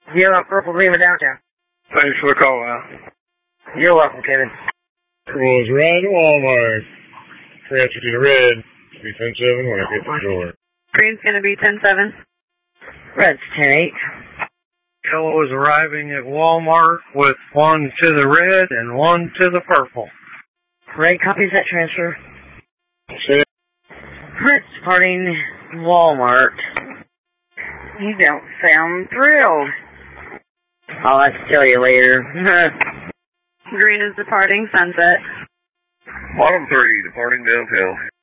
Yellow, purple, green, or downtown. Thanks for the call, Al. You're welcome, Kevin. Rolls around to Walmart. Transfer to the red. Be 10-7 when I get to the door. Green's going to be 10-7. Red's 10-8. Yellow is arriving at Walmart with one to the red and one to the purple. Red copies that transfer. Say Red's departing Walmart. You don't sound thrilled. I'll have to tell you later. Green is departing Sunset. Bottom 3, departing downtown.